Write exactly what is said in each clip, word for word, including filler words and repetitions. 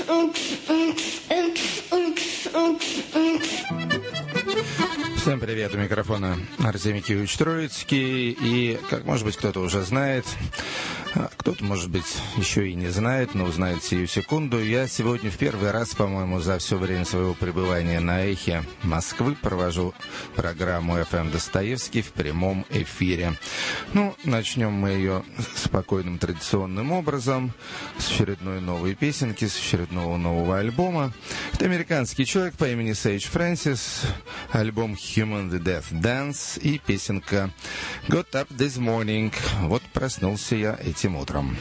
Всем привет, у микрофона Артемий Киевич Троицкий. И, как, может быть, кто-то уже знает, кто-то, может быть, еще и не знает, но узнает сию секунду. Я сегодня в первый раз, по-моему, за все время своего пребывания на эхе Москвы провожу программу эф эм Достоевский в прямом эфире. Ну, начнем мы ее спокойным традиционным образом, с очередной новой песенки, с очередного нового альбома. Это американский человек по имени Сейдж Фрэнсис, альбом Human the Death Dance и песенка Got Up This Morning. Вот проснулся я этим утром.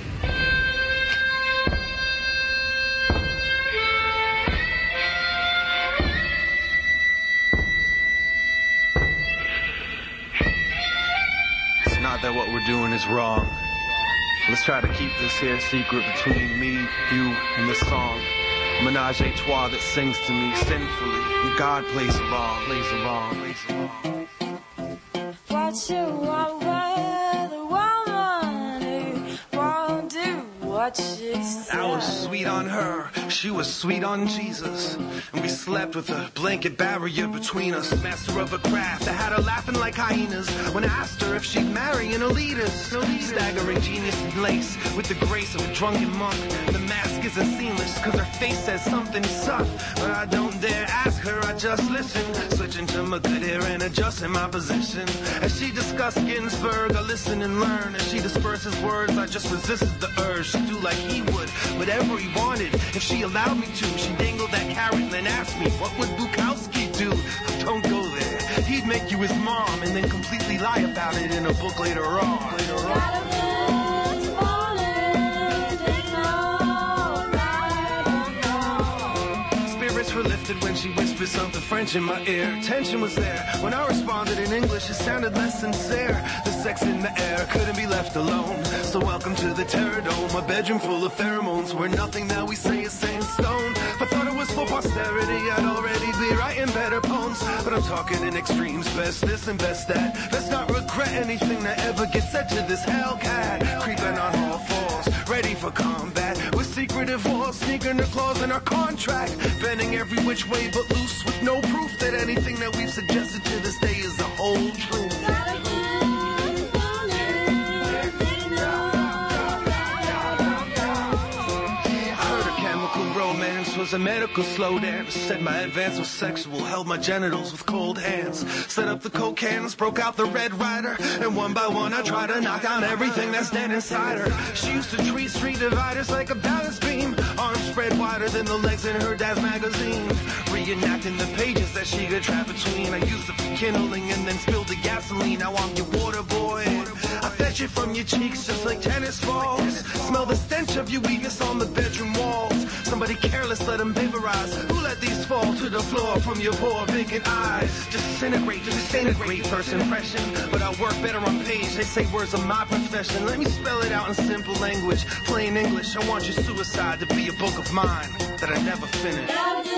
It's not that what we're doing is wrong. Let's try to keep this here secret between me, you, and this song. Menage a trois that sings to me sinfully. And God plays along, plays along, plays along. What you want with a woman who won't do what she says. I was sweet on her, she was sweet on Jesus. And we slept with a blanket barrier between us. Master of a craft, I had her laughing like hyenas when I asked her if she'd marry an elitist. Staggering genius in lace with the grace of a drunken monk. The mask isn't seamless cause her face says something suck. But I don't dare ask her, I just listen. Switching to my good ear and adjusting my position. As she discussed Ginsburg, I listen and learn. As she disperses words, I just resisted the urge to do like he would, whatever he wanted. If she allowed me to, she dangled that carrot and then asked me, what would Bukowski do? Don't go there. He'd make you his mom and then completely lie about it in a book later on. Later on. Were lifted when she whispered something French in my ear. Tension was there. When I responded in English, it sounded less sincere. The sex in the air couldn't be left alone. So welcome to the Terror Dome, a bedroom full of pheromones where nothing that we say is set in stone. I thought it was for posterity, I'd already be writing better poems. But I'm talking in extremes, best this and best that. Let's not regret anything that ever gets said to this Hellcat. Creeping on all fours, ready for combat. With secretive walls, sneaking their claws in our contract. Bending every which way but loose with no proof that anything that we've suggested to this day is the whole truth. Romance was a medical slow dance. Said my advance was sexual, held my genitals with cold hands. Set up the coke cans, broke out the Red Rider, and one by one I tried to knock out everything that's dead inside her. She used to treat street dividers like a balance beam, arms spread wider than the legs in her dad's magazine. Reenacting the pages that she could trap between. I used to be kindling and then spilled the gasoline. Now I'm your water boy. I fetch it from your cheeks just like tennis balls. Smell the stench of your weakness on the bedroom walls. Somebody careless let them vaporize. Who let these fall to the floor from your poor vacant eyes? Disintegrate, disintegrate first impression. But I work better on page. They say words are my profession. Let me spell it out in simple language, plain English. I want your suicide to be a book of mine that I never finished.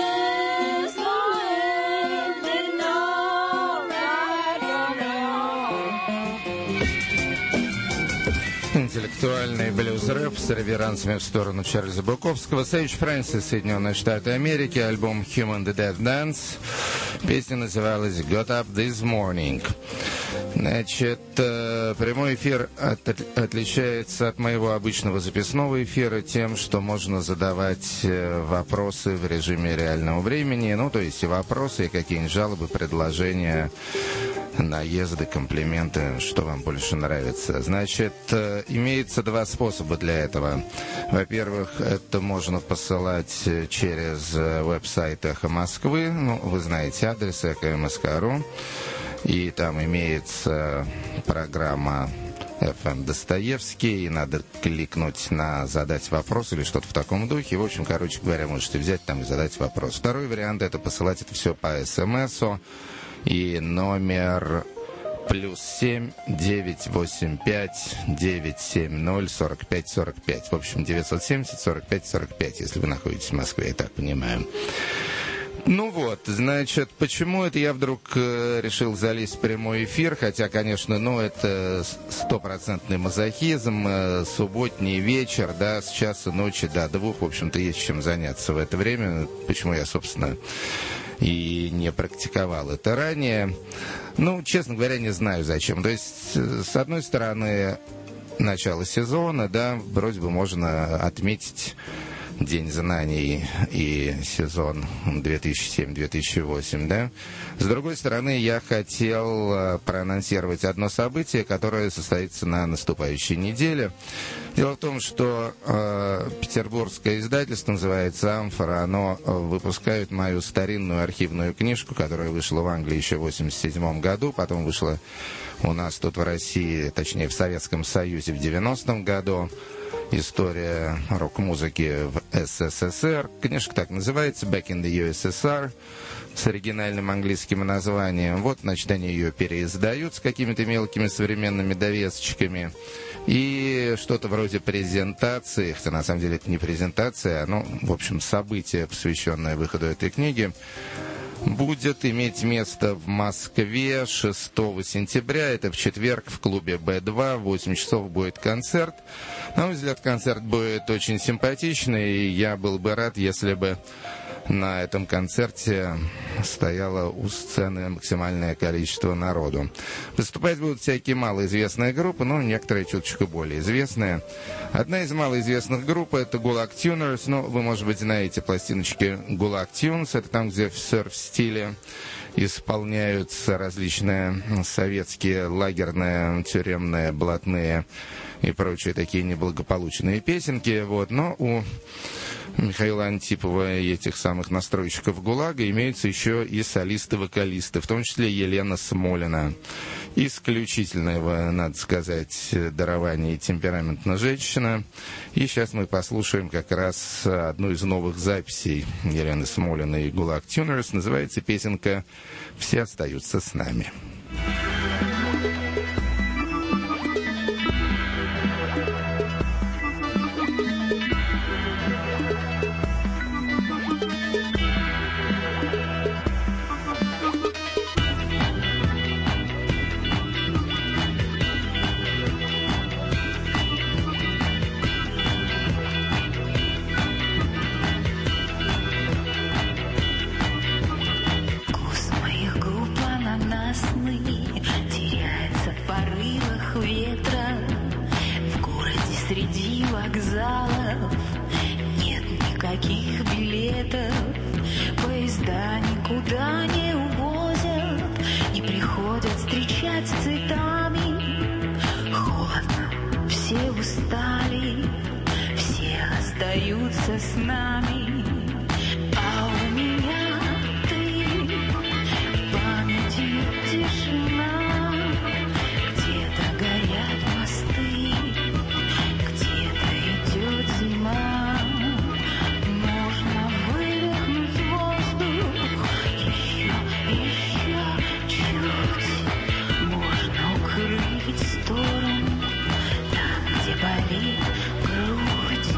Интеллектуальный блюз-рэп с реверансами в сторону Чарльза Буковского. Сейдж Фрэнсис, Соединенные Штаты Америки, альбом Human the Death Dance. Песня называлась Got Up This Morning. Значит, прямой эфир от, отличается от моего обычного записного эфира тем, что можно задавать вопросы в режиме реального времени. Ну, то есть и вопросы, и какие-нибудь жалобы, предложения, наезды, комплименты, что вам больше нравится. Значит, имеется два способа для этого. Во-первых, это можно посылать через веб-сайт «Эхо Москвы». Ну, вы знаете адрес эхо эм эс ка точка ру. И там имеется программа эф эм Достоевский, и надо кликнуть на «Задать вопрос» или что-то в таком духе. В общем, короче говоря, можете взять там и задать вопрос. Второй вариант — это посылать это все по смс-у. И номер плюс семь девятьсот восемьдесят пять девятьсот семьдесят сорок пять сорок пять. В общем, девятьсот семьдесят сорок пять сорок пять, если вы находитесь в Москве, я так понимаю. Ну вот, значит, почему это я вдруг э, решил залезть в прямой эфир, хотя, конечно, ну, это стопроцентный мазохизм, э, субботний вечер, да, с часа ночи до двух, в общем-то, есть чем заняться в это время, почему я, собственно, и не практиковал это ранее. Ну, честно говоря, не знаю зачем. То есть, с одной стороны, начало сезона, да, вроде бы можно отметить День знаний и сезон две тысячи семь - две тысячи восемь, да. С другой стороны, я хотел проанонсировать одно событие, которое состоится на наступающей неделе. Дело в том, что э, петербургское издательство, называется «Амфора», оно выпускает мою старинную архивную книжку, которая вышла в Англии еще в восемьдесят седьмом году, потом вышла у нас тут в России, точнее в Советском Союзе в девяностом году. История рок-музыки в СССР. Книжка так называется, «Back in the ю эс эс ар», с оригинальным английским названием. Вот, значит, они ее переиздают с какими-то мелкими современными довесочками. И что-то вроде презентации, хотя на самом деле это не презентация, но, в общем, событие, посвященное выходу этой книги, будет иметь место в Москве шестого сентября. Это в четверг в клубе Бэ два. В восемь часов будет концерт. На мой взгляд, концерт будет очень симпатичный. И я был бы рад, если бы на этом концерте стояло у сцены максимальное количество народу. Выступать будут всякие малоизвестные группы, но некоторые чуточку более известные. Одна из малоизвестных групп — это Gulag Tuners. Ну, вы, может быть, знаете пластиночки Gulag Tunes. Это там, где в серф-стиле исполняются различные советские лагерные, тюремные, блатные и прочие такие неблагополучные песенки. Вот. Но у Михаила Антипова и этих самых настройщиков ГУЛАГа имеются еще и солисты-вокалисты, в том числе Елена Смолина. Исключительное, надо сказать, дарование и темпераментная женщина. И сейчас мы послушаем как раз одну из новых записей Елены Смолиной и Gulag Tuners. Называется песенка «Все остаются с нами». С нами, а у меня ты, в памяти тишина, где-то горят мосты, где-то идет зима, можно выдохнуть воздух, еще, еще чуть, можно укрыть сторону, там, где болит грудь.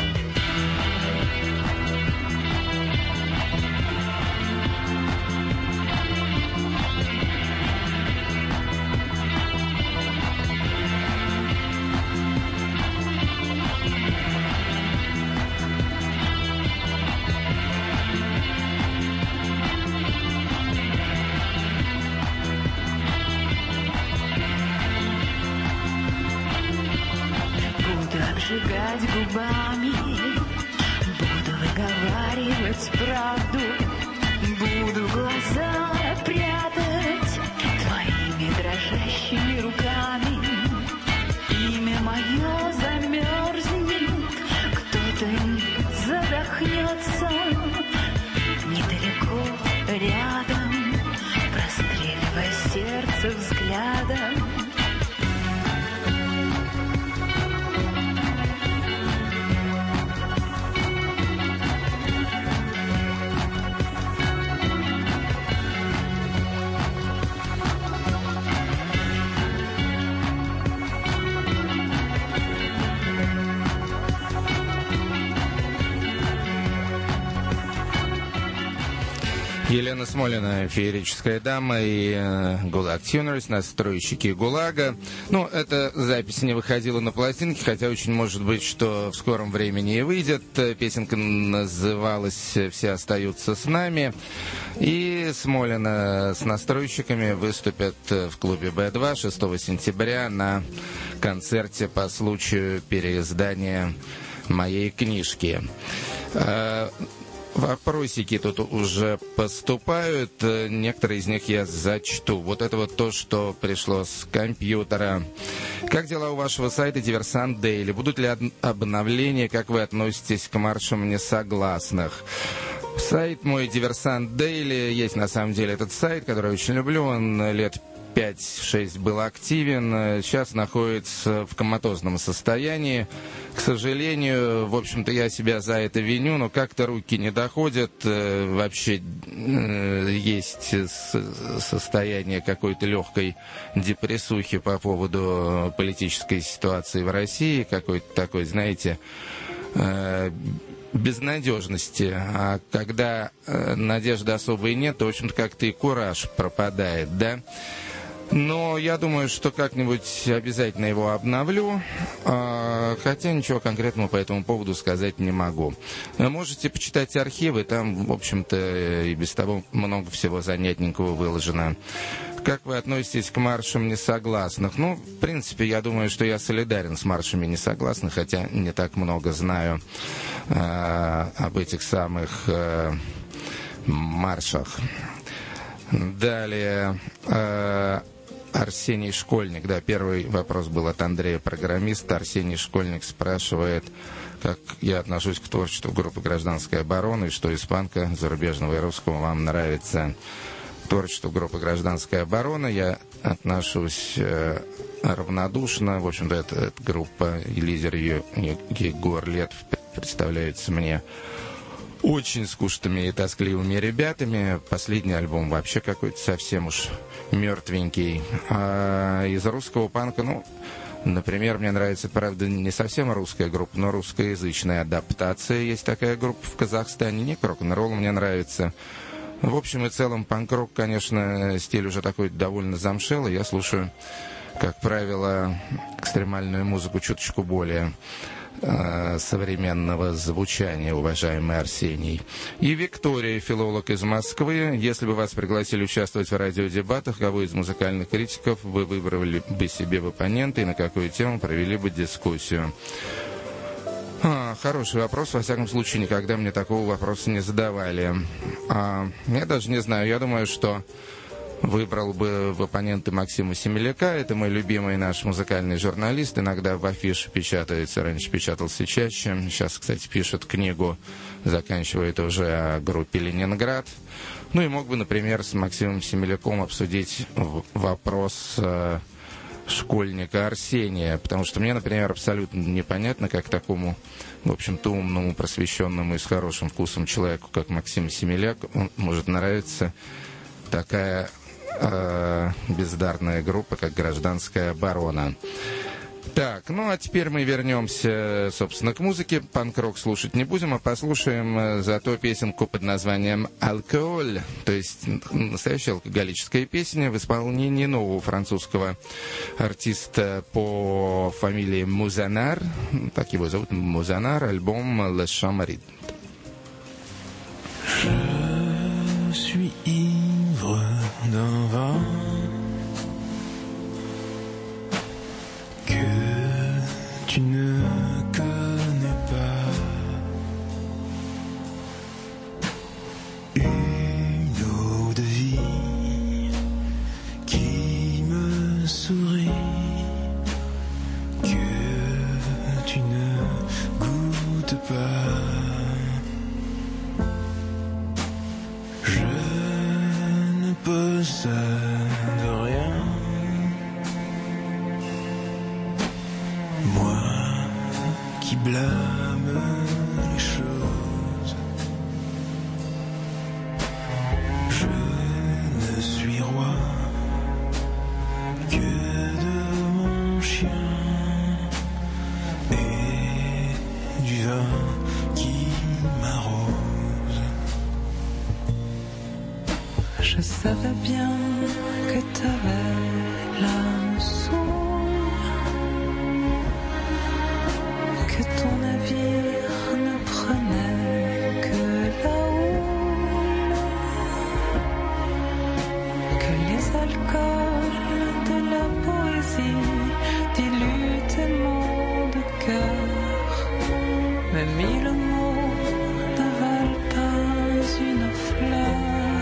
Обжигать губами, буду выговаривать правду, буду глаза прятать твоими дрожащими руками. Имя мое замерзнет, кто-то задохнется, недалеко рядом, простреливая сердце взглядом. Елена Смолина, феерическая дама, и э, Гулаг Тюнерс, настройщики ГУЛАГа. Ну, эта запись не выходила на пластинке, хотя очень может быть, что в скором времени и выйдет. Песенка называлась «Все остаются с нами». И Смолина с настройщиками выступят в клубе Бэ два шестого сентября на концерте по случаю переиздания моей книжки. Вопросики тут уже поступают, некоторые из них я зачту. Вот это вот то, что пришло с компьютера. Как дела у вашего сайта Диверсант Дейли? Будут ли обновления? Как вы относитесь к маршам несогласных? Сайт мой Диверсант Дейли, есть на самом деле этот сайт, который я очень люблю, он лет пять-шесть был активен, сейчас находится в коматозном состоянии. К сожалению, в общем-то, я себя за это виню, но как-то руки не доходят. Вообще есть состояние какой-то легкой депрессухи по поводу политической ситуации в России, какой-то такой, знаете, безнадежности. А когда надежды особой нет, то, в общем-то, как-то и кураж пропадает, да? Но я думаю, что как-нибудь обязательно его обновлю, хотя ничего конкретного по этому поводу сказать не могу. Можете почитать архивы, там, в общем-то, и без того много всего занятненького выложено. Как вы относитесь к маршам несогласных? Ну, в принципе, я думаю, что я солидарен с маршами несогласных, хотя не так много знаю э, об этих самых э, маршах. Далее... Э, Арсений Школьник, да, первый вопрос был от Андрея, программиста. Арсений Школьник спрашивает, как я отношусь к творчеству группы «Гражданская оборона» и что из панка, зарубежного и русского, вам нравится. К творчеству группы «Гражданская оборона» я отношусь э, равнодушно. В общем-то, эта, эта группа и лидер ее, Егор Летов, представляется мне очень скучными и тоскливыми ребятами. Последний альбом вообще какой-то совсем уж мертвенький. А из русского панка, ну, например, мне нравится, правда, не совсем русская группа, но русскоязычная адаптация. Есть такая группа в Казахстане. Не рок-н-ролл мне нравится. В общем и целом, панк-рок, конечно, стиль уже такой довольно замшелый. Я слушаю, как правило, экстремальную музыку чуточку более современного звучания, уважаемый Арсений. И Виктория, филолог из Москвы. Если бы вас пригласили участвовать в радиодебатах, кого из музыкальных критиков вы выбрали бы себе в оппоненты и на какую тему провели бы дискуссию? А, хороший вопрос. Во всяком случае, никогда мне такого вопроса не задавали. А, я даже не знаю. Я думаю, что выбрал бы в оппоненты Максима Семеляка. Это мой любимый наш музыкальный журналист. Иногда в афише печатается. Раньше печатался чаще. Сейчас, кстати, пишет книгу. Заканчивает уже о группе «Ленинград». Ну и мог бы, например, с Максимом Семеляком обсудить вопрос э, школьника Арсения. Потому что мне, например, абсолютно непонятно, как такому, в общем-то, умному, просвещенному и с хорошим вкусом человеку, как Максим Семеляк, он может нравиться такая бездарная группа, как «Гражданская оборона». Так, ну а теперь мы вернемся, собственно, к музыке. Панк-рок слушать не будем, а послушаем зато песенку под названием «Алкоголь», то есть настоящая алкоголическая песня в исполнении нового французского артиста по фамилии Музанар. Так его зовут, Музанар, альбом «Le Chant Marine». Je suis ivre d'un vin que tu ne connais pas, une eau de vie qui me sourit, que tu ne goûtes pas. Possède rien, moi qui blâme les choses, je ne suis roi que de mon chien et du vin qui m'arrose. Je savais bien que t'avais l'âme sourde, que ton navire ne prenait que la houle, que les alcools de la poésie diluent tes mots de cœur, mais mille mots ne valent pas une fleur.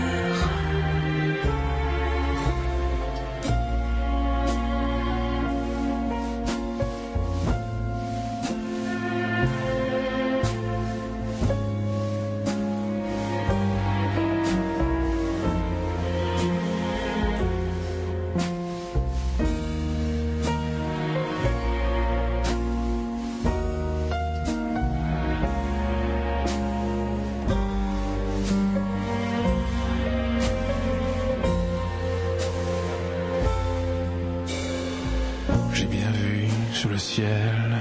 J'ai bien vu sous le ciel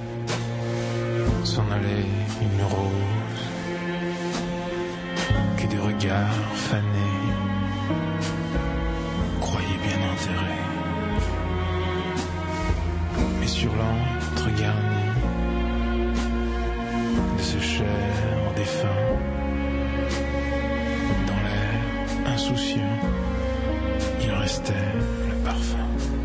s'en aller une rose que des regards fanés croyaient bien enterrée. Mais sur l'antre garni de ce cher défunt, dans l'air insouciant, il restait le parfum.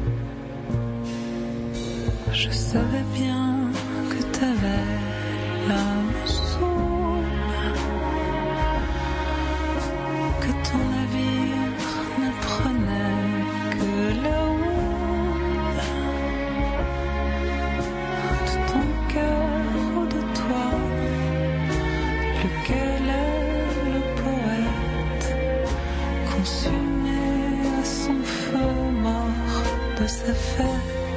Je savais bien que t'avais l'âme sourde, que ton navire ne prenait que la houle, de ton cœur ou de toi, lequel est le poète, consumé à son feu mort de sa fête.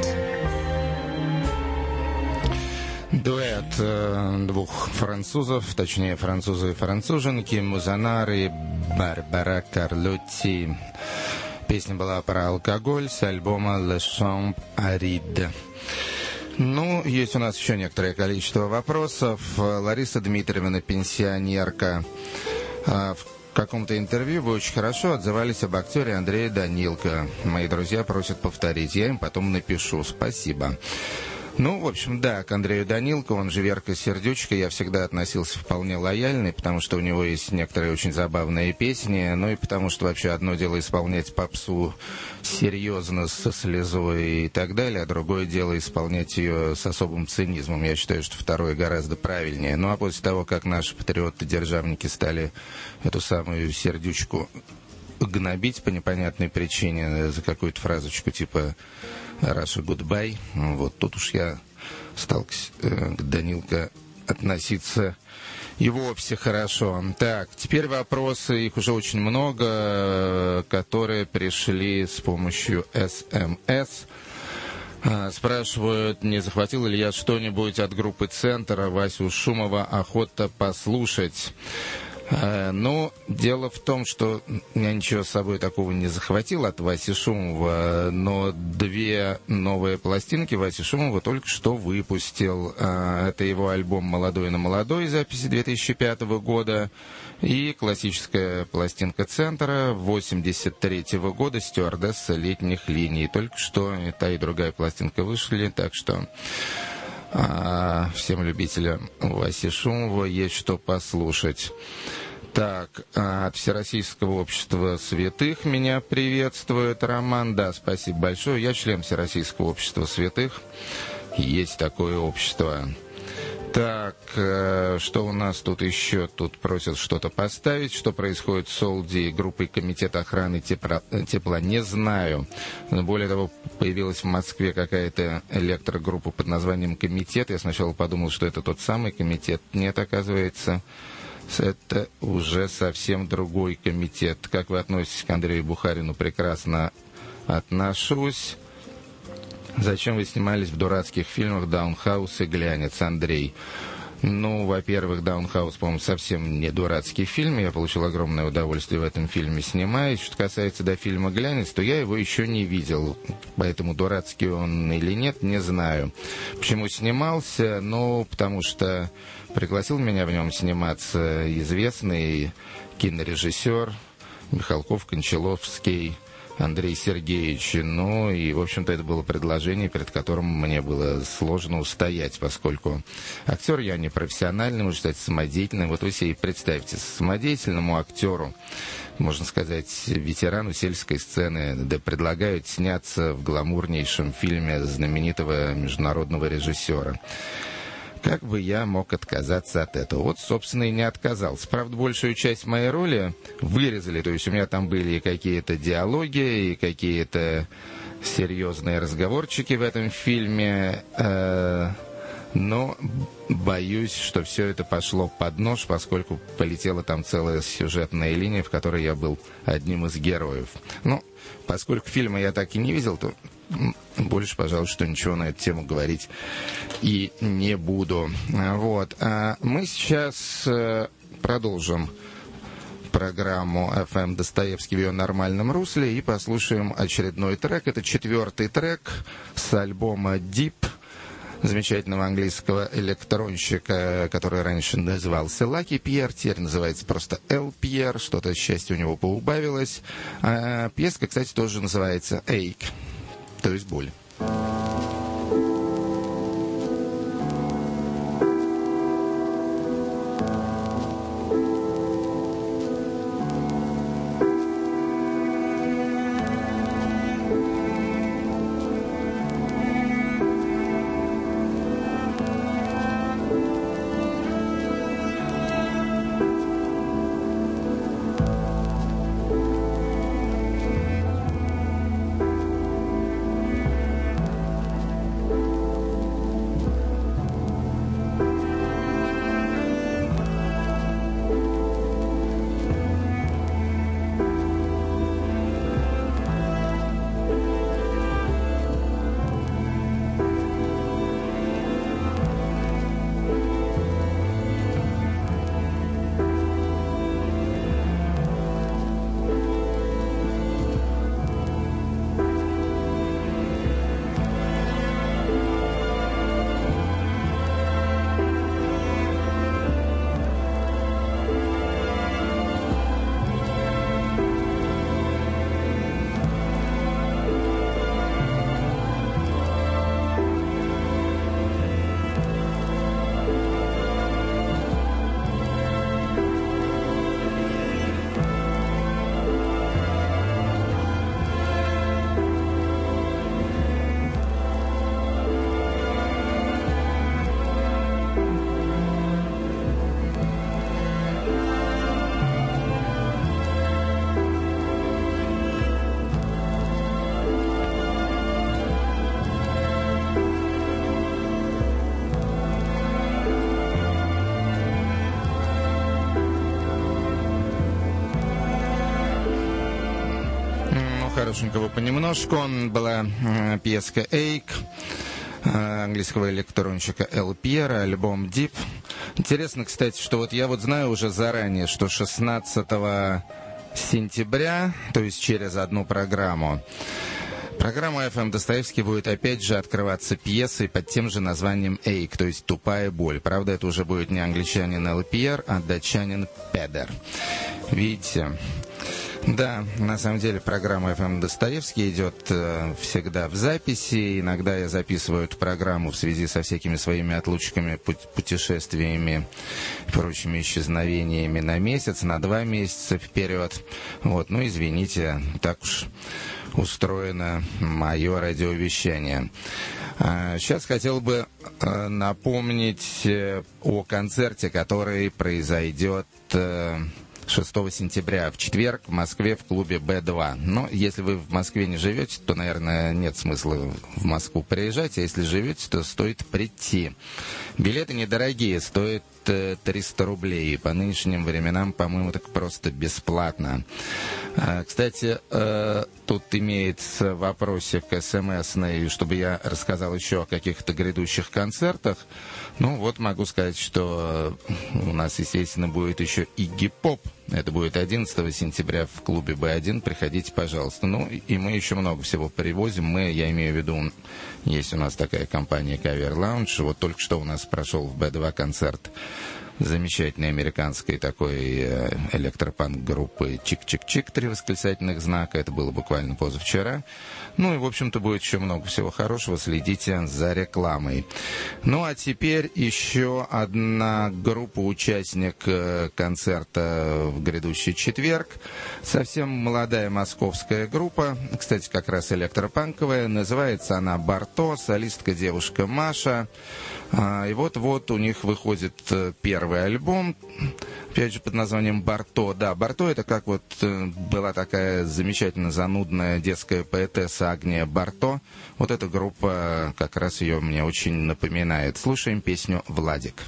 Дуэт э, двух французов, точнее французы и француженки, Музанар и Барбара Карлотти. Песня была про алкоголь с альбома «Le Champ Aride». Ну, есть у нас еще некоторое количество вопросов. Лариса Дмитриевна, пенсионерка. В каком-то интервью вы очень хорошо отзывались об актере Андрее Данилко. Мои друзья просят повторить. Я им потом напишу. Спасибо. Ну, в общем, да, к Андрею Данилко, он же Верка Сердючка, я всегда относился вполне лояльно, потому что у него есть некоторые очень забавные песни, ну и потому что вообще одно дело исполнять попсу серьезно, со слезой и так далее, а другое дело исполнять ее с особым цинизмом. Я считаю, что второе гораздо правильнее. Ну, а после того, как наши патриоты-державники стали эту самую Сердючку гнобить по непонятной причине за какую-то фразочку типа «Раша, гудбай», вот тут уж я стал к, э, к Данилко относиться и вовсе хорошо. Так, теперь вопросы, их уже очень много, которые пришли с помощью эс эм эс. Спрашивают, не захватил ли я что-нибудь от группы «Центр», Васю Шумова охота послушать. Но дело в том, что я ничего с собой такого не захватил от Васи Шумова, но две новые пластинки Васи Шумова только что выпустил. Это его альбом «Молодой на молодой», записи две тысячи пятого года, и классическая пластинка «Центра» восемьдесят третьего года «Стюардесса летних линий». Только что и та, и другая пластинка вышли, так что а, всем любителям Васи Шумова есть что послушать. Так, от Всероссийского общества святых меня приветствует Роман. Да, спасибо большое. Я член Всероссийского общества святых. Есть такое общество. Так, что у нас тут еще? Тут просят что-то поставить. Что происходит с Солди, группой Комитета охраны тепла, тепла, не знаю. Более того, появилась в Москве какая-то электрогруппа под названием «Комитет». Я сначала подумал, что это тот самый комитет. Нет, оказывается, это уже совсем другой комитет. Как вы относитесь к Андрею Бухарину? Прекрасно отношусь. Зачем вы снимались в дурацких фильмах «Даунхаус» и «Глянец», Андрей? Ну, во-первых, «Даунхаус», по-моему, совсем не дурацкий фильм. Я получил огромное удовольствие в этом фильме, снимаясь. Что касается до фильма «Глянец», то я его еще не видел. Поэтому дурацкий он или нет, не знаю. Почему снимался? Ну, потому что пригласил меня в нем сниматься известный кинорежиссер Михалков, Кончаловский, Андрей Сергеевич. Ну, и, в общем-то, это было предложение, перед которым мне было сложно устоять, поскольку актер я не профессиональный, можно сказать, самодеятельный. Вот вы себе представьте, самодеятельному актеру, можно сказать, ветерану сельской сцены, да предлагают сняться в гламурнейшем фильме знаменитого международного режиссера. Как бы я мог отказаться от этого? Вот, собственно, и не отказался. Правда, большую часть моей роли вырезали. То есть у меня там были и какие-то диалоги, и какие-то серьезные разговорчики в этом фильме. Но боюсь, что все это пошло под нож, поскольку полетела там целая сюжетная линия, в которой я был одним из героев. Ну, поскольку фильма я так и не видел, то больше, пожалуй, что ничего на эту тему говорить и не буду. Вот. А мы сейчас продолжим программу эф эм Достоевский в ее нормальном русле и послушаем очередной трек. Это четвертый трек с альбома Deep, замечательного английского электронщика, который раньше назывался Lucky Pierre, теперь называется просто Эл Pierre, что-то счастье у него поубавилось. А пьеска, кстати, тоже называется Ache, то есть боль. Хорошенького понемножку. Была э, пьеска Ache э, английского электронщика Эл Pierre, альбом Deep. Интересно, кстати, что вот я вот знаю уже заранее, что шестнадцатого сентября, то есть через одну программу, программа эф эм Достоевский будет опять же открываться пьесой под тем же названием Ache, то есть «Тупая боль». Правда, это уже будет не англичанин Эл Pierre, а датчанин Педер. Видите? Да, на самом деле программа эф эм Достоевский идет э, всегда в записи. Иногда я записываю эту программу в связи со всякими своими отлучками, путешествиями и прочими исчезновениями на месяц, на два месяца вперед. Вот, ну, извините, так уж устроено мое радиовещание. А сейчас хотел бы э, напомнить э, о концерте, который произойдет Э, шестого сентября в четверг в Москве в клубе Бэ два. Но если вы в Москве не живете, то, наверное, нет смысла в Москву приезжать. А если живете, то стоит прийти. Билеты недорогие, стоят триста рублей. По нынешним временам, по-моему, так просто бесплатно. Кстати, тут имеется вопросик эс-эм-эсный, чтобы я рассказал еще о каких-то грядущих концертах. Ну, вот могу сказать, что у нас, естественно, будет еще Игги Поп. Это будет одиннадцатого сентября в клубе Бэ один. Приходите, пожалуйста. Ну, и мы еще много всего привозим. Мы, я имею в виду, есть у нас такая компания Cover Lounge. Вот только что у нас прошел в Бэ два концерт замечательной американской такой электропанк-группы «Чик-Чик-Чик», три восклицательных знака. Это было буквально позавчера. Ну и, в общем-то, будет еще много всего хорошего. Следите за рекламой. Ну а теперь еще одна группа, участник концерта в грядущий четверг. Совсем молодая московская группа, кстати, как раз электропанковая. Называется она «Барто», солистка девушка Маша. И вот-вот у них выходит первый альбом, опять же под названием «Барто». Да, «Барто» — это как вот была такая замечательно занудная детская поэтесса Агния Барто. Вот эта группа как раз ее мне очень напоминает. Слушаем песню «Владик».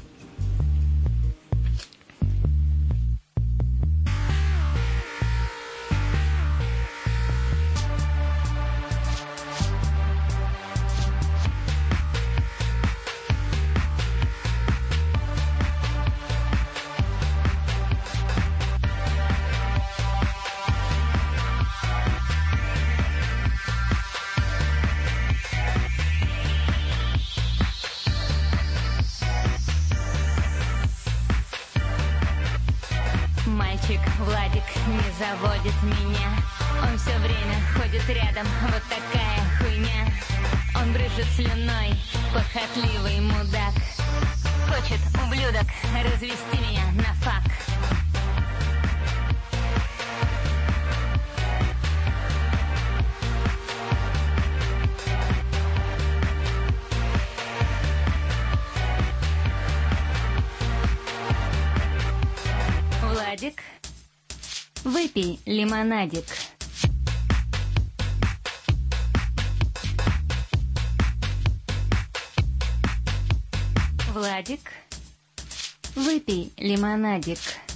Владик не заводит меня. Он все время ходит рядом, вот такая хуйня. Он брызжет слюной, похотливый мудак. Хочет, ублюдок, развести меня на фак. Владик, выпей лимонадик. Владик, выпей лимонадик.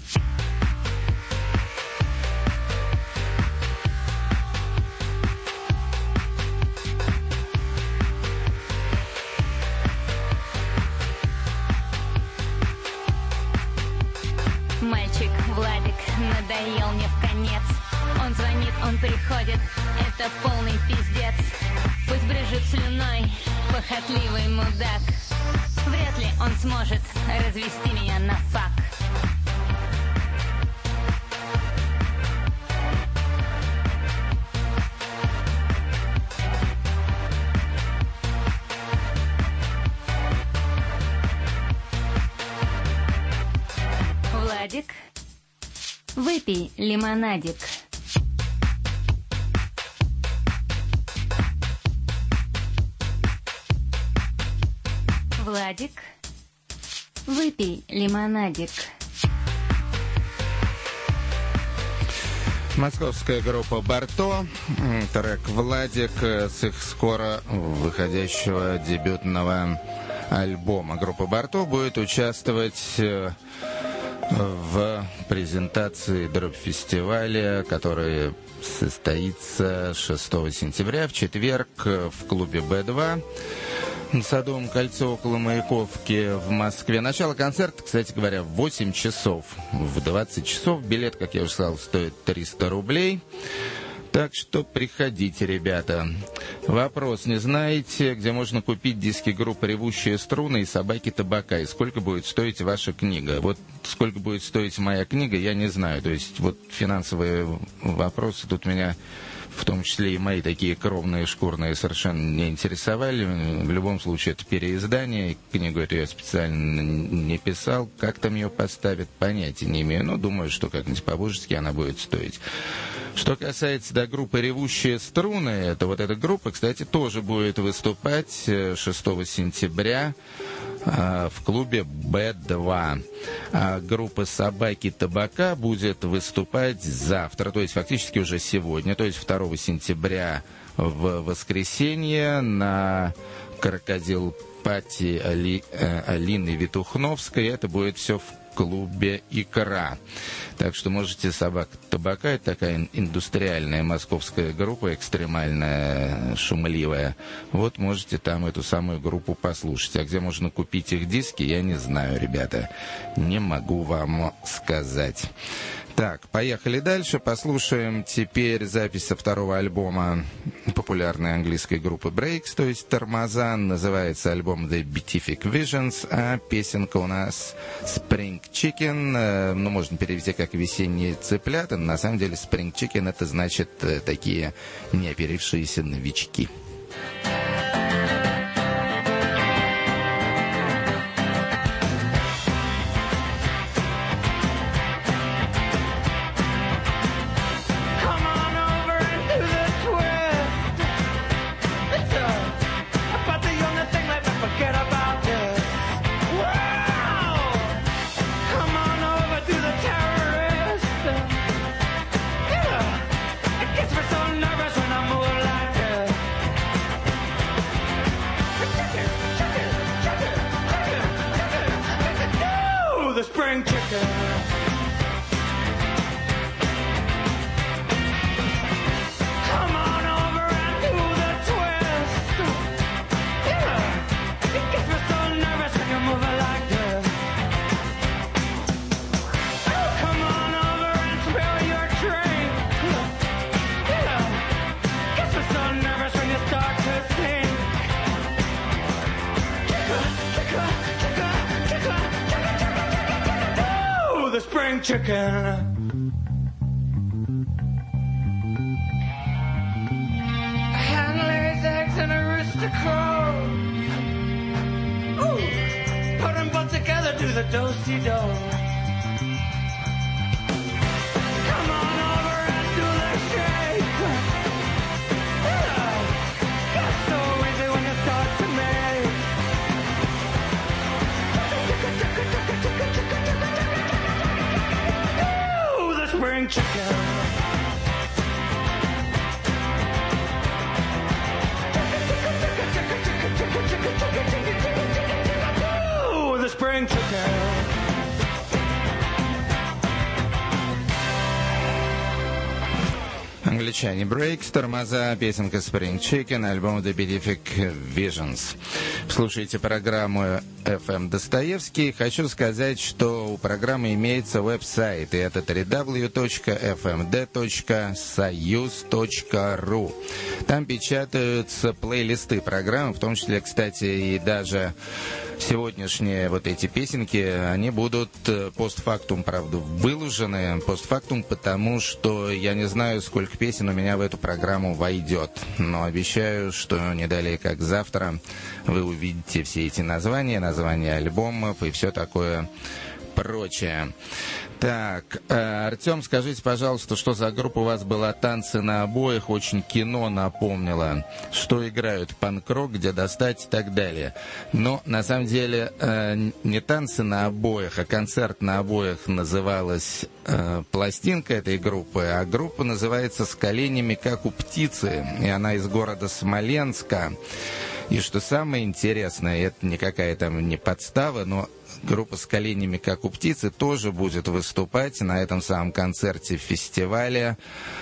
Мальчик Владик надоел мне в конец. Он звонит, он приходит, это полный пиздец. Пусть брызжет слюной, похотливый мудак. Вряд ли он сможет развести меня на фак. Владик, выпей лимонадик. Владик, выпей лимонадик. Московская группа «Барто», трек «Владик» с их скоро выходящего дебютного альбома. Группа «Барто» будет участвовать в презентации дроп-фестиваля, который состоится шестого сентября в четверг в клубе Бэ два на Садовом кольце около Маяковки в Москве. Начало концерта, кстати говоря, в восемь часов. В двадцать часов билет, как я уже сказал, стоит триста рублей. Так что приходите, ребята. Вопрос: не знаете, где можно купить диски группы «Ревущие струны» и «Собаки табака»? И сколько будет стоить ваша книга? Вот сколько будет стоить моя книга, я не знаю. То есть вот финансовые вопросы тут меня, в том числе и мои такие кровные, шкурные, совершенно не интересовали. В любом случае, это переиздание. Книгу эту я специально не писал. Как там ее поставят, понятия не имею. Но думаю, что как-нибудь по-божески она будет стоить. Что касается до группы «Ревущие струны», это вот эта группа, кстати, тоже будет выступать шестого сентября в клубе Бэ два. А группа «Собаки табака» будет выступать завтра, то есть фактически уже сегодня, то есть второго сентября в воскресенье на «Крокодил Пати» Али, э, Алины Витухновской. Это будет все в клубе «Икра». Так что можете «Собак табака», это такая индустриальная московская группа, экстремальная, шумливая. Вот можете там эту самую группу послушать. А где можно купить их диски, я не знаю, ребята. Не могу вам сказать. Так, поехали дальше. Послушаем теперь запись со второго альбома популярной английской группы Breaks, то есть «Тормоза». Называется альбом The Beatific Visions, а песенка у нас Spring Chicken, ну, можно перевести как весенние цыплята, но на самом деле Spring Chicken — это значит такие неоперившиеся новички. Chicken. A hen lays eggs and a rooster crows. Ooh, put them both together, do the do-si-do. Come on over and do the shake. Yeah, it's so easy when you start to make. Spring chicken. Ooh, the spring chicken. Англичане Breaks, тормоза, песенка Spring Chicken, альбом The Beatific Visions. Слушайте программу эф эм Достоевский. Хочу сказать, что у программы имеется веб-сайт, и это дабл ю дабл ю дабл ю точка эф эм дэ точка союз точка ру. Там печатаются плейлисты программы, в том числе, кстати, и даже сегодняшние вот эти песенки, они будут постфактум, правда, выложены. Постфактум, потому что я не знаю, сколько песен у меня в эту программу войдет. Но обещаю, что не далее, как завтра, вы увидите все эти названия, названия альбомов и все такое прочее. Так, э, Артем, скажите, пожалуйста, что за группа у вас была? «Танцы на обоях», очень кино напомнила. Что играют? Панк-рок, где достать и так далее. Но, на самом деле, э, не «Танцы на обоях», а «Концерт на обоях» называлась э, пластинка этой группы, а группа называется «С коленями, как у птицы», и она из города Смоленска. И что самое интересное, это никакая там не подстава, но группа «С коленями, как у птицы» тоже будет выступать на этом самом концерте фестиваля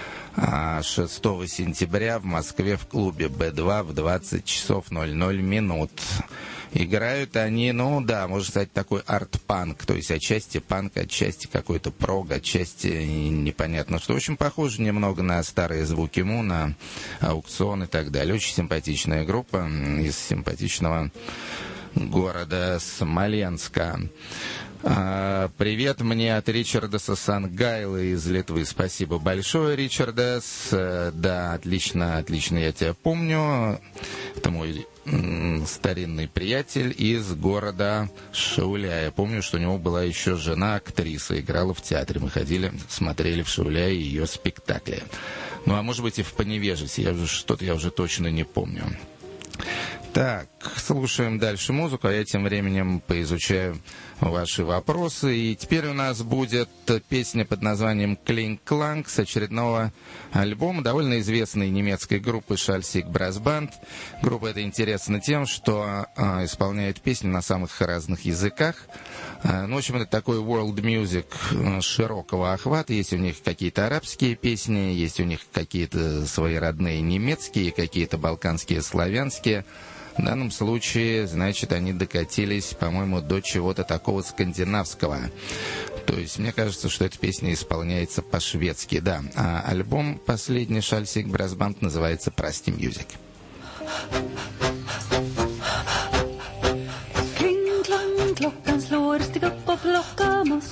шестого сентября в Москве в клубе бэ два в двадцать часов ноль ноль минут. Играют они, ну да, можно сказать, такой арт-панк, то есть отчасти панк, отчасти какой-то прог, отчасти непонятно что. В общем, похоже немного на старые звуки Му, на Аукцион и так далее. Очень симпатичная группа из симпатичного города Смоленска. А, привет мне от Ричардаса Сангайла из Литвы. Спасибо большое, Ричардас. Да, отлично, отлично, я тебя помню. Это мой м, старинный приятель из города Шауля. Я помню, что у него была еще жена, актриса, играла в театре. Мы ходили, смотрели в Шауляе ее спектакли. Ну, а может быть и в Поневежесе. Я уже что-то я уже точно не помню. Так, слушаем дальше музыку, а я тем временем поизучаю ваши вопросы. И теперь у нас будет песня под названием «Клинг Кланг» с очередного альбома довольно известной немецкой группы «Schalsig Brass Band». Группа эта интересна тем, что э, исполняет песни на самых разных языках. Э, ну, в общем, это такой world music э, широкого охвата. Есть у них какие-то арабские песни, есть у них какие-то свои родные немецкие, какие-то балканские, славянские. В данном случае, значит, они докатились, по-моему, до чего-то такого скандинавского. То есть, мне кажется, что эта песня исполняется по-шведски, да. А альбом последний Schalsig Brass Band называется «Прости Music». Kling, klang, klockan slår, stig upp och plocka moss.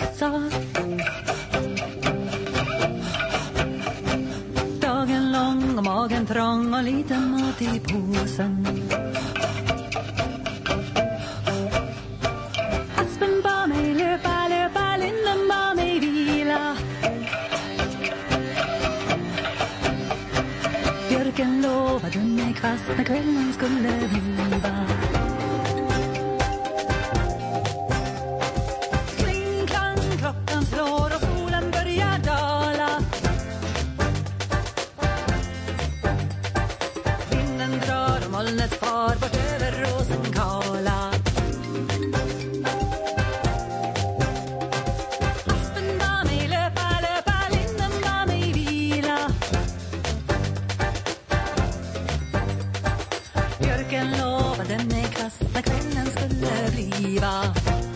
och magen trång och lite mat i påsen. Aspen bad mig löpa, löpa, linden bad mig vila. Björken lovade mig kvast när kvällen skulle bliva. Kling, klang, klockan slår och solen börjar dala. Vinden drar och molnet far bort över Rosenkala. Aspen bad mig löpa, löpa, linden bad mig vila. Björken lovade mig kvast när kvällen skulle bliva.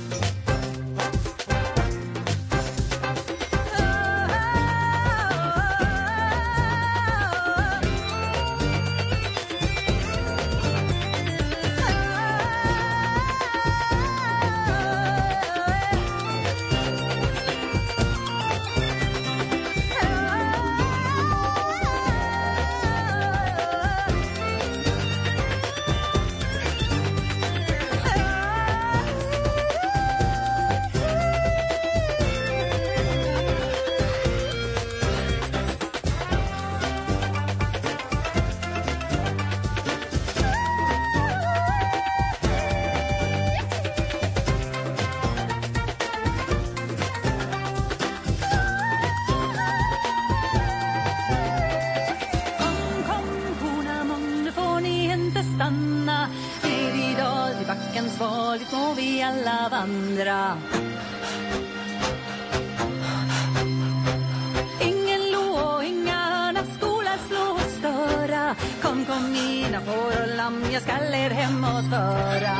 Kom, kom, korna, månne får ni inte stanna. Ner i dal till backens val, dit må vi alla vandra. Ingen lo och inga hörna, skola slå och störa. Kom, kom, mina får och lamm, jag skall er hemåt föra.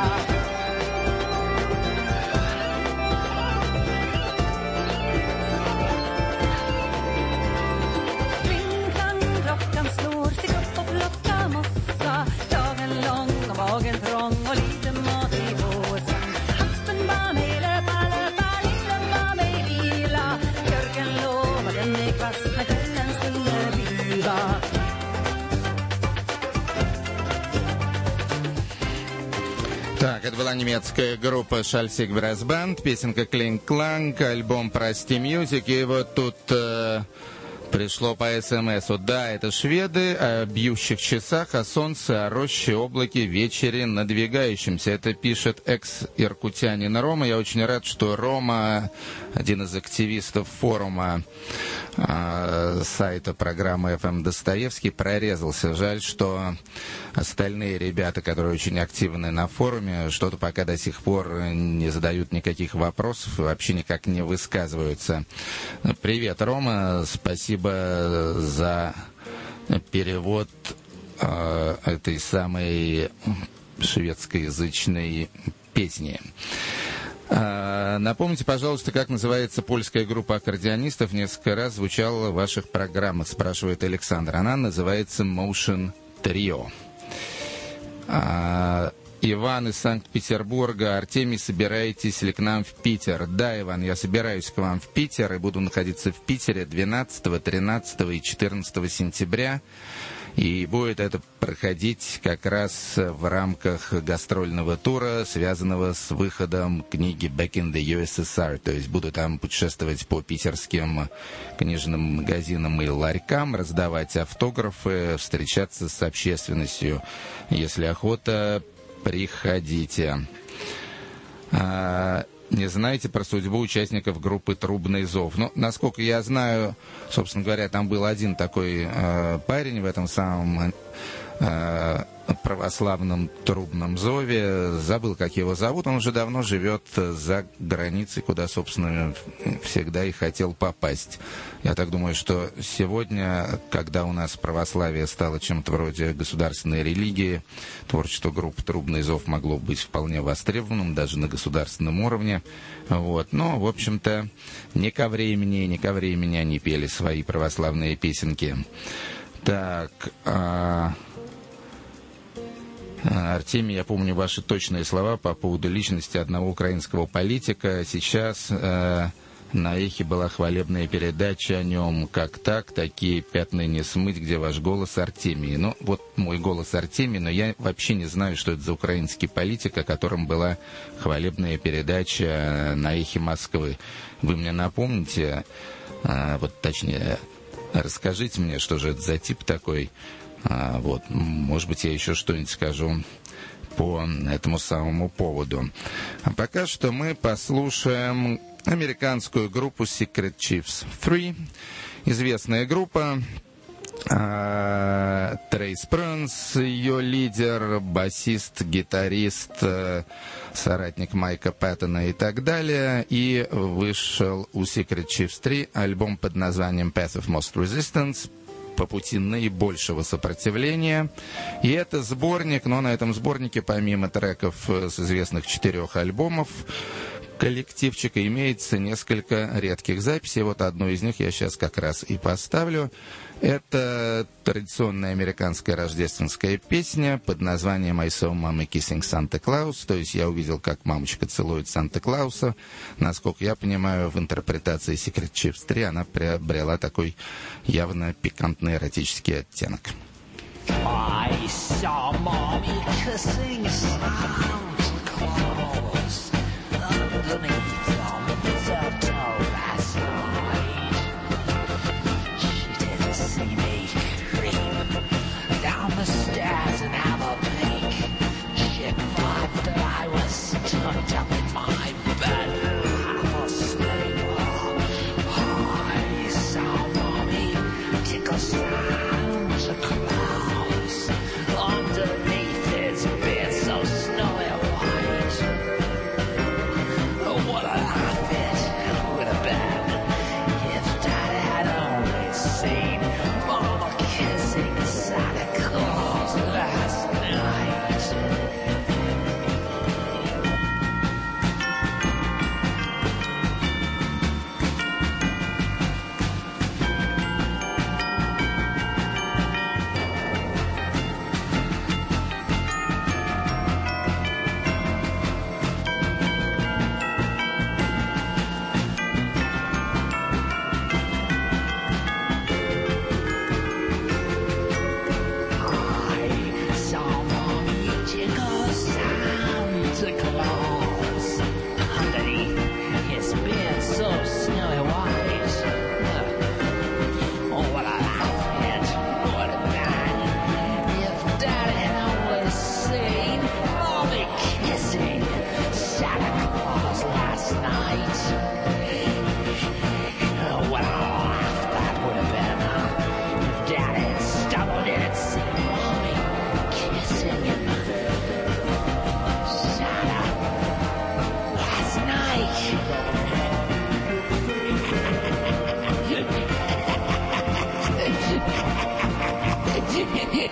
Kling, klang, klockan slår, stig upp och plocka mossa. Dagen lång och magen trång och lite mat i påsen. Aspen bad mig löpa, löpa, linden bad mig vila. Björken lovade mig kvast när kvällen skulle bliva. Так, это была немецкая группа Schalsig Brass Band, песенка Kling Klang, альбом Прости Music, и вот тут э, пришло по СМСу. Да, это шведы, о бьющих часах, о солнце, о роще, облаке, вечере надвигающемся. Это пишет экс-иркутянин Рома. Я очень рад, что Рома, один из активистов форума э, сайта программы эф эм Достоевский, прорезался. Жаль, что остальные ребята, которые очень активны на форуме, что-то пока до сих пор не задают никаких вопросов и вообще никак не высказываются. Привет, Рома, спасибо за перевод э, этой самой шведскоязычной песни. А, напомните, пожалуйста, как называется польская группа аккордеонистов. Несколько раз звучала в ваших программах, спрашивает Александр. Она называется Motion Trio. А, Иван из Санкт-Петербурга. Артемий, собираетесь ли к нам в Питер? Да, Иван, я собираюсь к вам в Питер и буду находиться в Питере двенадцатого, тринадцатого и четырнадцатого сентября. И будет это проходить как раз в рамках гастрольного тура, связанного с выходом книги Back in the ю эс эс ар. То есть буду там путешествовать по питерским книжным магазинам и ларькам, раздавать автографы, встречаться с общественностью. Если охота, приходите. Не знаете про судьбу участников группы «Трубный зов»? Ну, насколько я знаю, собственно говоря, там был один такой э, парень в этом самом э, православном трубном зове. Забыл, как его зовут. Он уже давно живет за границей, куда, собственно, всегда и хотел попасть. Я так думаю, что сегодня, когда у нас православие стало чем-то вроде государственной религии, творчество группы «Трубный зов» могло быть вполне востребованным, даже на государственном уровне. Вот. Но, в общем-то, не ко времени, не ко времени они пели свои православные песенки. Так... А... Артемий, я помню ваши точные слова по поводу личности одного украинского политика. Сейчас э, На Эхе была хвалебная передача о нем. Как так? Такие пятна не смыть, где ваш голос Артемий. Ну, вот мой голос Артемий, но я вообще не знаю, что это за украинский политик, о котором была хвалебная передача на Эхе Москвы. Вы мне напомните, а, вот точнее, расскажите мне, что же это за тип такой. А, вот, может быть, я еще что-нибудь скажу по этому самому поводу. А пока что мы послушаем американскую группу Secret Chiefs три. Известная группа. Трейс Пронс, ее лидер, басист, гитарист, соратник Майка Пэттона и так далее. И вышел у Secret Chiefs три альбом под названием Path of Most Resistance, по пути наибольшего сопротивления. И это сборник, но на этом сборнике, помимо треков с известных четырех альбомов коллективчика, имеется несколько редких записей. Вот одну из них я сейчас как раз и поставлю. Это традиционная американская рождественская песня под названием I Saw Mommy Kissing Santa Claus, то есть я увидел, как мамочка целует Санта-Клауса. Насколько я понимаю, в интерпретации Secret Chiefs три она приобрела такой явно пикантный эротический оттенок. I saw mommy kissing Santa Claus underneath the mistletoe last night. She didn't see me creep down the stairs and have a peek. She thought that I was tucked up in my bed, half asleep. I saw mommy tickle Santa Claus underneath his beard so snowy white. What a laugh it would have been if Dad had only seen Mama kissing Santa Claus last night. I saw Mommy tickle Santa Claus underneath his beard so snowy white. Oh, what a laugh it would have been if Dad had only seen Mommy kissing Santa Claus last night. Oh, what a laugh that would have been if Dad had stumbled in and seen Mommy kissing him Santa last night.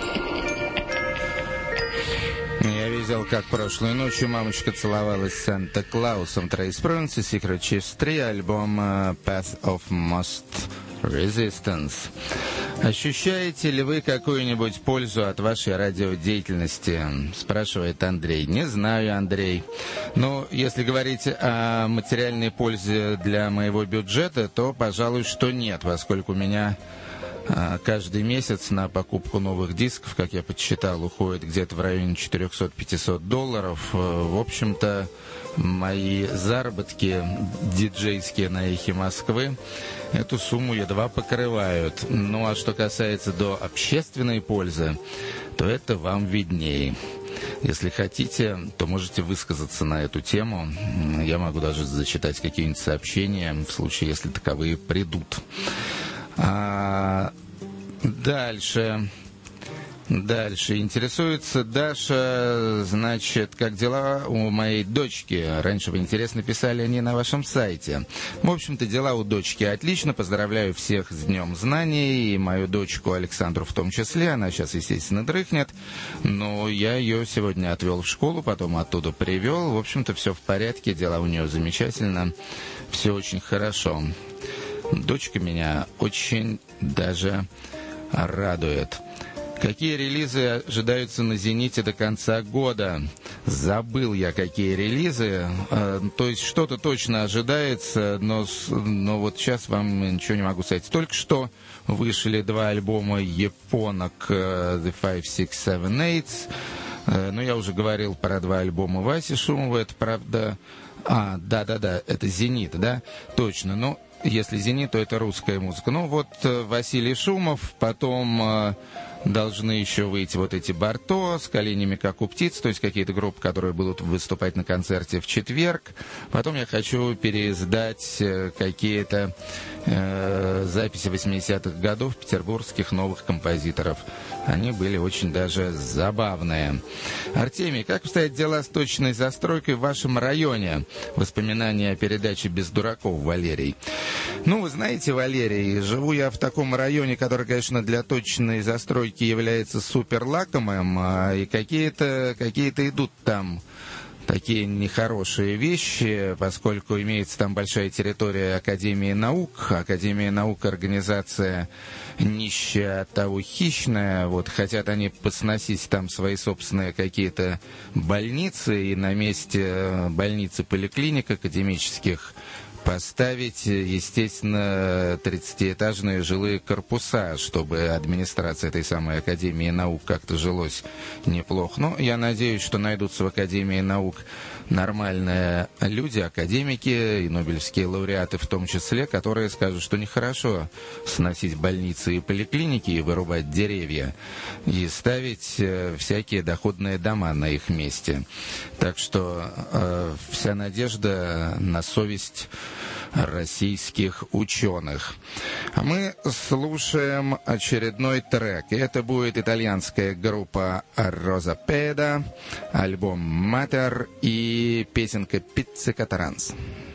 Я видел, как прошлой ночью мамочка целовалась с Санта-Клаусом. Трейс Пронс и Secret Chiefs три, альбом uh, Path of Most Resistance. Ощущаете ли вы какую-нибудь пользу от вашей радиодеятельности? Спрашивает Андрей. Не знаю, Андрей. Но если говорить о материальной пользе для моего бюджета, то, пожалуй, что нет, поскольку у меня каждый месяц на покупку новых дисков, как я подсчитал, уходит где-то в районе четыреста-пятьсот долларов. В общем-то, мои заработки диджейские на Эхе Москвы эту сумму едва покрывают. Ну а что касается до общественной пользы, то это вам виднее. Если хотите, то можете высказаться на эту тему. Я могу даже зачитать какие-нибудь сообщения, в случае, если таковые придут. А дальше, дальше интересуется Даша, значит, как дела у моей дочки? Раньше вы интересно писали они на вашем сайте. В общем-то, дела у дочки отлично. Поздравляю всех с Днем Знаний, и мою дочку Александру в том числе. Она сейчас, естественно, дрыхнет, но я ее сегодня отвел в школу, потом оттуда привел. В общем-то, все в порядке, дела у нее замечательно, все очень хорошо. Дочка меня очень даже радует. Какие релизы ожидаются на «Зените» до конца года? Забыл я, какие релизы. Э, то есть что-то точно ожидается, но, но вот сейчас вам ничего не могу сказать. Только что вышли два альбома японок э, The Five, Six, Seven, Eight. Э, но я уже говорил про два альбома Васи Шумова. Это правда... А, да-да-да, это «Зенит», да? Точно. Ну, если «Зенит», то это русская музыка. Ну, вот э, Василий Шумов, потом... Э, должны еще выйти вот эти «Барто» с «Коленями, как у птиц», то есть какие-то группы, которые будут выступать на концерте в четверг. Потом я хочу переиздать какие-то э, записи восьмидесятых годов петербургских новых композиторов. Они были очень даже забавные. Артемий, как обстоят дела с точной застройкой в вашем районе? Воспоминания о передаче «Без дураков», Валерий. Ну, вы знаете, Валерий, живу я в таком районе, который, конечно, для точной застройки является супер лакомым, и какие-то какие-то идут там такие нехорошие вещи, поскольку имеется там большая территория Академии наук. Академия наук — организация нищая, от того хищная. Вот хотят они посносить там свои собственные какие-то больницы, и на месте больницы поликлиник академических поставить, естественно, тридцатиэтажные жилые корпуса, чтобы администрация этой самой Академии наук как-то жилось неплохо. Но я надеюсь, что найдутся в Академии наук нормальные люди, академики и нобелевские лауреаты в том числе, которые скажут, что нехорошо сносить больницы и поликлиники и вырубать деревья и ставить э, всякие доходные дома на их месте. Так что э, вся надежда на совесть российских ученых. А мы слушаем очередной трек. И это будет итальянская группа Rosa Peda, альбом «Матер» и песенка «Pizzica Trans».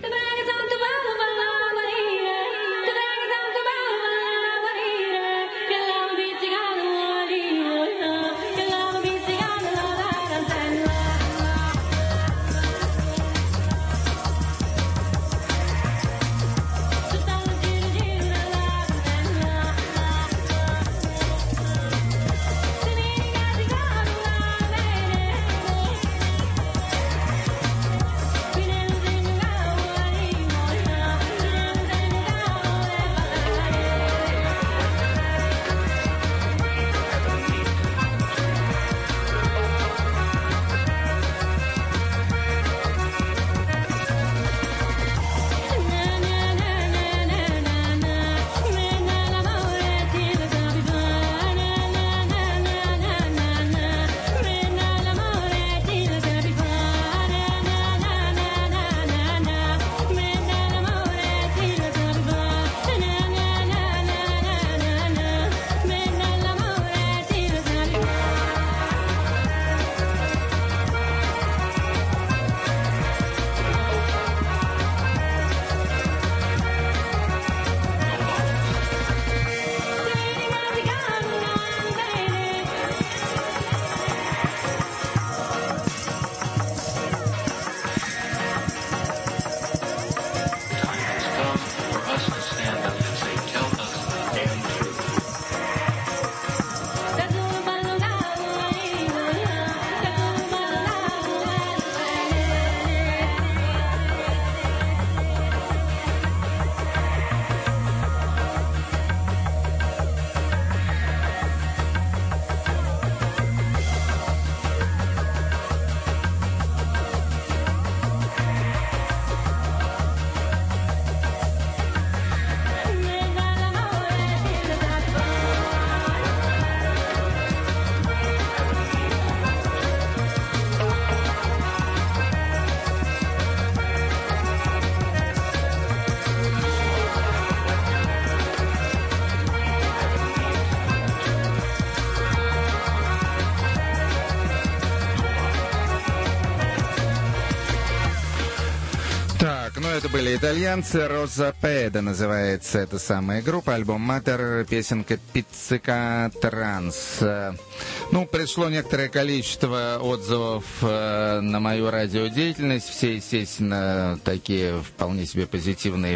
Это были итальянцы. Rosa Peda называется эта самая группа. Альбом «Матер», песенка «Pizzica Trans». Ну, пришло некоторое количество отзывов э, на мою радиодеятельность. Все, естественно, такие вполне себе позитивные и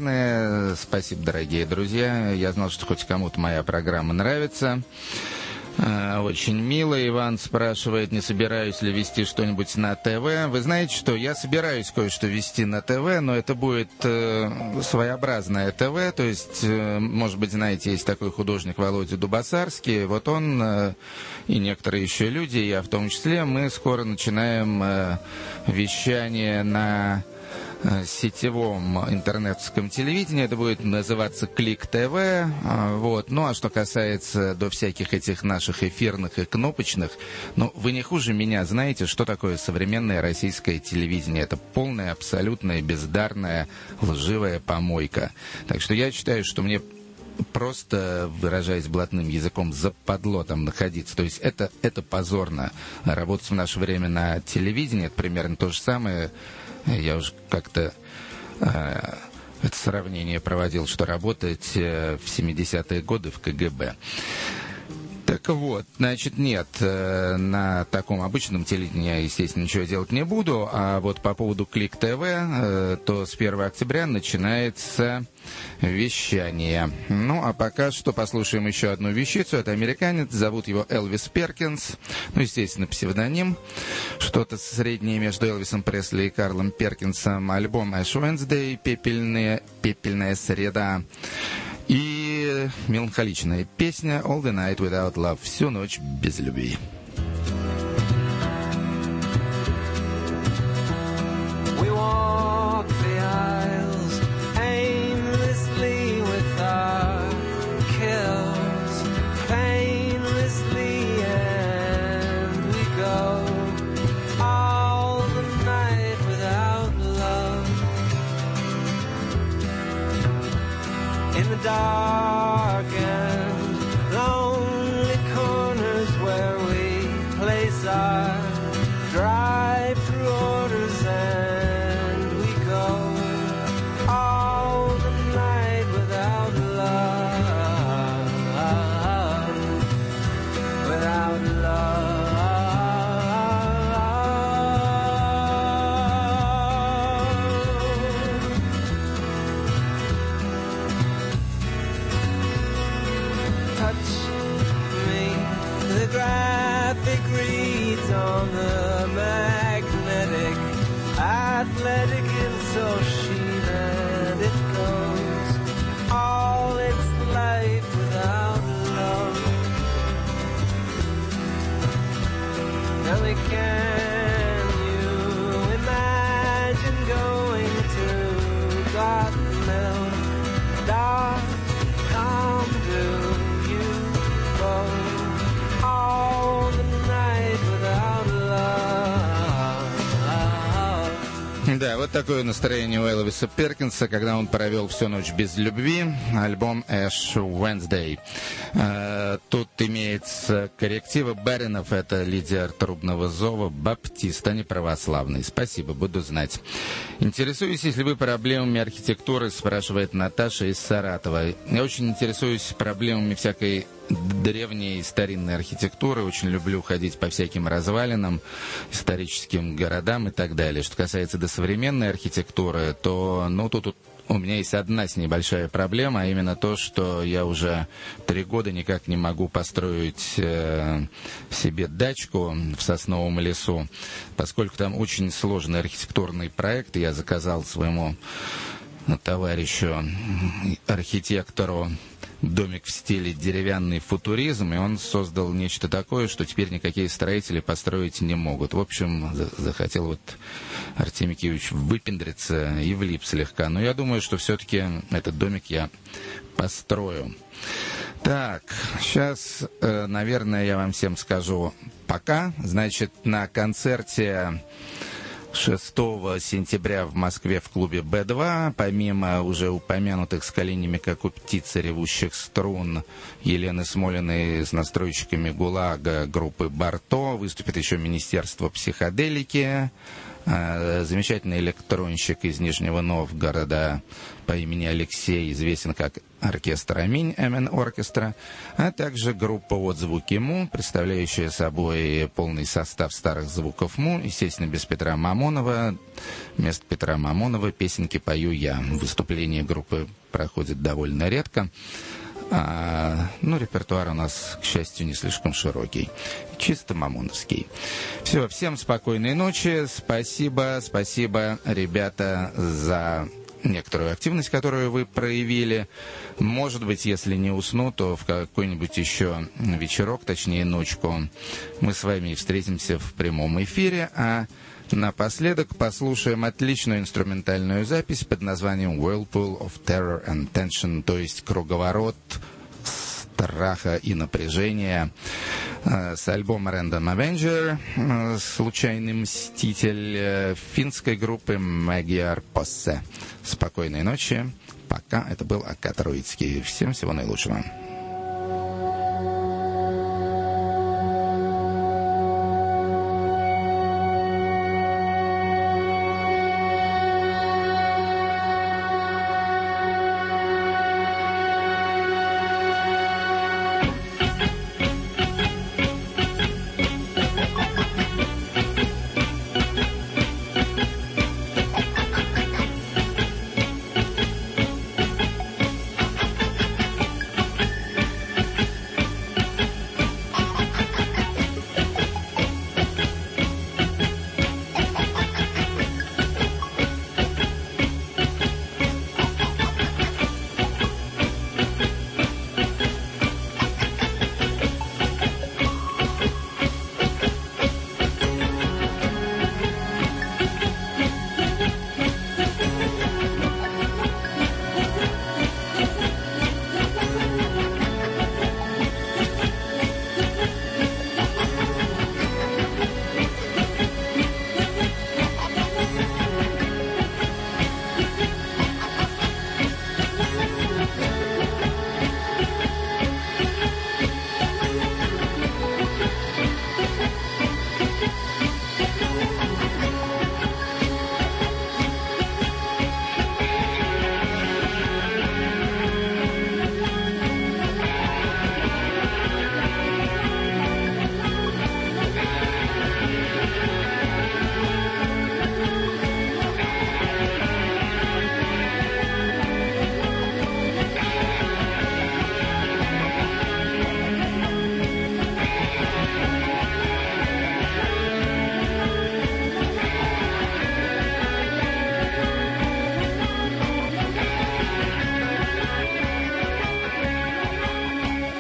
благодарные. Спасибо, дорогие друзья. Я знал, что хоть кому-то моя программа нравится. Очень мило. Иван спрашивает, не собираюсь ли вести что-нибудь на ТВ. Вы знаете, что я собираюсь кое-что вести на ТВ, но это будет э, своеобразное ТВ. То есть, э, может быть, знаете, есть такой художник Володя Дубасарский. Вот он э, и некоторые еще люди, я в том числе, мы скоро начинаем э, вещание на сетевом интернетском телевидении. Это будет называться Клик ТВ. Вот. Ну, а что касается до всяких этих наших эфирных и кнопочных, ну, вы не хуже меня знаете, что такое современное российское телевидение. Это полная, абсолютная, бездарная, лживая помойка. Так что я считаю, что мне просто, выражаясь блатным языком, западло там находиться. То есть это, это позорно. Работать в наше время на телевидении, это примерно то же самое. Я уже как-то э, это сравнение проводил, что работать э, в семидесятые годы в КГБ. Так вот, значит, нет, э, на таком обычном телевидении я, естественно, ничего делать не буду. А вот по поводу Клик ТВ, э, то с первого октября начинается вещание. Ну, а пока что послушаем еще одну вещицу. Это американец, зовут его Элвис Перкинс. Ну, естественно, псевдоним. Что-то среднее между Элвисом Пресли и Карлом Перкинсом. Альбом Ash Wednesday, пепельная, пепельная среда. И меланхоличная песня All the Night Without Love. Всю ночь без любви. We walk the aisles aimlessly with our kills, painlessly, and we go all the night without love. In the dark and lonely corners where we place our drive-through orders, and we go all the night without love, without love. Touch me, the graphic reads on the magnetic, athletic info sheet, and it goes all its life without love. Now we can you imagine going to Godmill dot com? Do you go all the night without love? Да, вот такое настроение у Элвиса Перкинса, когда он провел всю ночь без любви. Альбом Ash Wednesday. Э, тут имеется корректива. Баринов — это лидер трубного зова, баптист, а не православный. Спасибо, буду знать. Интересуюсь, если вы проблемами архитектуры, спрашивает Наташа из Саратова. Я очень интересуюсь проблемами всякой древней старинной архитектуры. Очень люблю ходить по всяким развалинам, историческим городам и так далее. Что касается до современной архитектуры, то, ну, тут, тут у меня есть одна с небольшая проблема, а именно то, что я уже три года никак не могу построить э, себе дачку в сосновом лесу, поскольку там очень сложный архитектурный проект. Я заказал своему товарищу, архитектору, домик в стиле деревянный футуризм, и он создал нечто такое, что теперь никакие строители построить не могут. В общем, захотел вот Артемий Киевич выпендриться и влип слегка. Но я думаю, что все-таки этот домик я построю. Так, сейчас, наверное, я вам всем скажу пока. Значит, на концерте шестого сентября в Москве в клубе Бэ два, помимо уже упомянутых с коленями, как у птицы, ревущих струн, Елены Смолиной с настройщиками ГУЛАГа группы Барто, выступит еще Министерство психоделики, замечательный электронщик из Нижнего Новгорода по имени Алексей, известен как оркестр «Аминь», эм эн Оркестра, а также группа «Отзвуки Му», представляющая собой полный состав старых звуков Му, естественно, без Петра Мамонова. Вместо Петра Мамонова песенки пою я. Выступление группы проходит довольно редко. А, ну, репертуар у нас, к счастью, не слишком широкий. Чисто мамоновский. Все, всем спокойной ночи. Спасибо, спасибо, ребята, за некоторую активность, которую вы проявили. Может быть, если не усну, то в какой-нибудь еще вечерок, точнее ночку, мы с вами встретимся в прямом эфире. А напоследок послушаем отличную инструментальную запись под названием Whirlpool of Terror and Tension, то есть круговорот страха и напряжения, с альбома Random Avenger, случайный мститель, финской группы Magyar Posse. Спокойной ночи. Пока. Это был Акат Руицкий. Всем всего наилучшего.